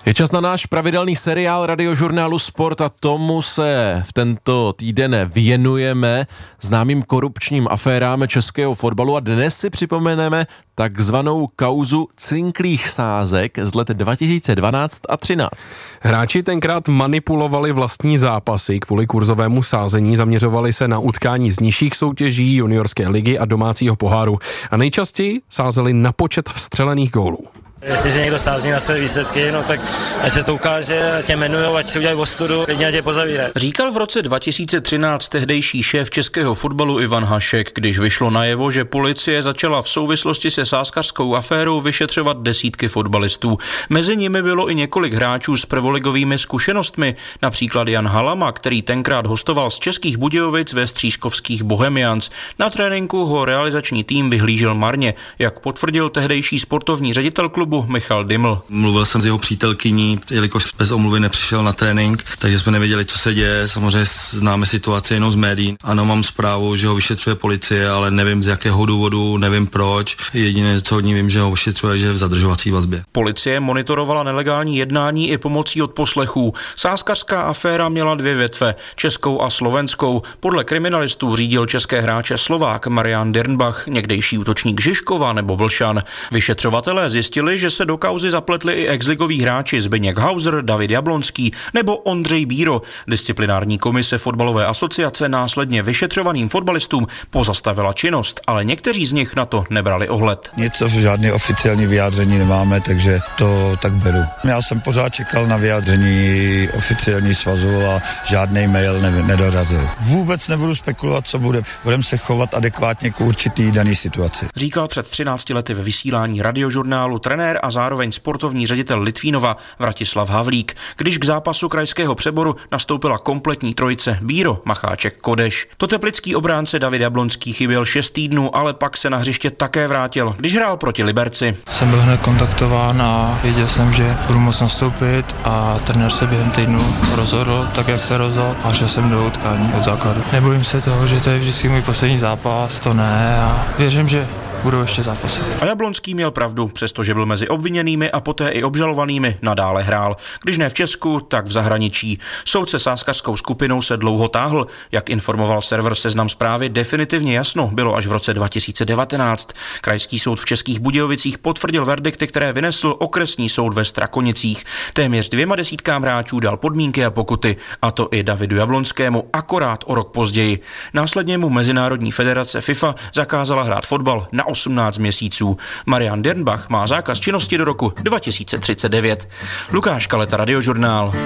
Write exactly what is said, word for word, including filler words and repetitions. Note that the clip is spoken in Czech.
Je čas na náš pravidelný seriál Radiožurnálu Sport a tomu se v tento týden věnujeme známým korupčním aférám českého fotbalu a dnes si připomeneme takzvanou kauzu cinklých sázek z let dva tisíce dvanáct a třináct. Hráči tenkrát manipulovali vlastní zápasy kvůli kurzovému sázení, zaměřovali se na utkání z nižších soutěží, juniorské ligy a domácího poháru a nejčastěji sázeli na počet vstřelených gólů. Jestliže někdo sází na své výsledky, no tak ať se to ukáže, ať tě jmenujou, ať si udělají ostudu, klidně ať tě pozavírají. Říkal v roce dva tisíce třináct tehdejší šéf českého fotbalu Ivan Hašek, když vyšlo najevo, že policie začala v souvislosti se sázkařskou aférou vyšetřovat desítky fotbalistů. Mezi nimi bylo i několik hráčů s prvoligovými zkušenostmi, například Jan Halama, který tenkrát hostoval z Českých Budějovic ve střížkovských Bohemians. Na tréninku ho realizační tým vyhlížel marně, jak potvrdil tehdejší sportovní ředitel klubu Michal Diml. Mluvil jsem s jeho přítelkyní, jelikož bez omluvy nepřišel na trénink, takže jsme nevěděli, co se děje. Samozřejmě známe situaci jenom z médií. Ano, mám zprávu, že ho vyšetřuje policie, ale nevím z jakého důvodu, nevím proč. Jediné, co od ní vím, že ho vyšetřuje, že je v zadržovací vazbě. Policie monitorovala nelegální jednání i pomocí odposlechů. Sázkařská aféra měla dvě větve, českou a slovenskou. Podle kriminalistů řídil české hráče Slovák Marian Dirnbach, někdejší útočník Žižkova nebo Vlšan. Vyšetřovatelé zjistili, že se do kauzy zapletli i exligoví hráči Zbyněk Hauser, David Jablonský nebo Ondřej Bíro. Disciplinární komise fotbalové asociace následně vyšetřovaným fotbalistům pozastavila činnost, ale někteří z nich na to nebrali ohled. Nic, žádné oficiální vyjádření nemáme, takže to tak beru. Já jsem pořád čekal na vyjádření oficiální svazu a žádný mail ne- nedorazil. Vůbec nebudu spekulovat, co bude. Budeme se chovat adekvátně k určitý daný situaci. Říkal před třinácti lety ve vysílání Radiožurnálu trenér a zároveň sportovní ředitel Litvínova Vratislav Havlík, když k zápasu krajského přeboru nastoupila kompletní trojice Bíro, Macháček, Kodeš. Toteplický obránce David Jablonský chyběl šest týdnů, ale pak se na hřiště také vrátil, když hrál proti Liberci. Jsem byl hned kontaktován a věděl jsem, že budu moct nastoupit a trenér se během týdnu rozhodl tak, jak se rozhodl a šel jsem do utkání od základu. Nebojím se toho, že to je vždycky můj poslední zápas, to ne a věřím, že budou ještě zápasy. A Jablonský měl pravdu, přestože byl mezi obviněnými a poté i obžalovanými, nadále hrál. Když ne v Česku, tak v zahraničí. Soud se sázkařskou skupinou se dlouho táhl. Jak informoval server Seznam Zprávy, definitivně jasno bylo až v roce dva tisíce devatenáct. Krajský soud v Českých Budějovicích potvrdil verdikty, které vynesl okresní soud ve Strakonicích. Téměř dvěma desítkám hráčů dal podmínky a pokuty, a to i Davidu Jablonskému akorát o rok později. Následně mu Mezinárodní federace FIFA zakázala hrát fotbal na osmnáct měsíců. Marian Dirnbach má zákaz činnosti do roku dva tisíce třicet devět. Lukáš Kaleta, Radiožurnál.